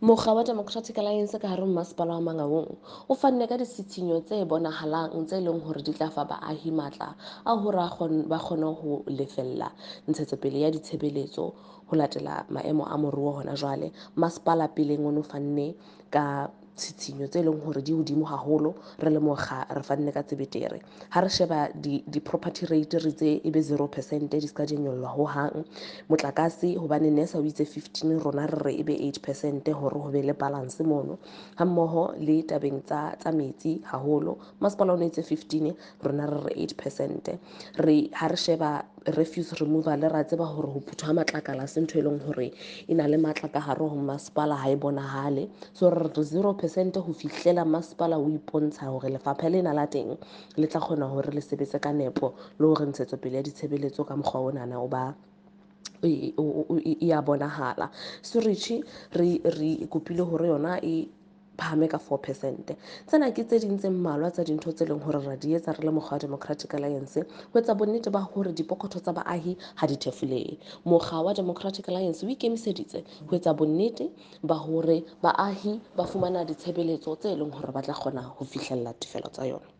Mokga wa Democratic Alliance ka hare ho masepala wa Mangaung o fanne ka ditshitshinyo tse bonahalang tse leng hore di tla fa baahi matla a hore ba kgone ho lefella ntshetsopele ya ditshebeletso ho latela maemo a moruo hona jwale. Masepala peleng ono fanne ka tshitshinyo tse leng hore di hodimo haholo, re le mokga re fanne ka tse betere. Ha re sheba di-property rate re tse ebe 0% di ska di nyollwa ho hang. Motlakase hobane NERSA o itse 15, rona re re ebe 8% hore ho be le balance mono, ha mmoho le tabeng tsa metsi haholo. Masepala o ne itse 15, rona re re 8%. Ha re sheba refuse removal, ra tseba hore ho phuthwa ha matlakala se ntho e leng hore e na le matla ka hare ho masepala ha e bonahale. So re 0% ho fihlela masepala o ipontsha hore lefapha lena la teng le tla kgona hore le sebetse ka nepo le hore ntshetsopele ya ditshebeletso ka mokgwa onana o ba ya bonahala. Soritjhi re kopile hore yona e phahame ka 4%. Tsena ke tse ding tse mmalwa tsa dintho tse leng hore ra di etsa re le mokga wa Democratic Alliance ho etsa bonnete ba hore dipokotho tsa baahi ha di thefulehe. Mokga wa Democratic Alliance o ikemiseditse ho etsa bonnete ba hore baahi ba fumana ditshebeletso tse leng hore ba tla kgona ho fihlella tefelo tsa yona.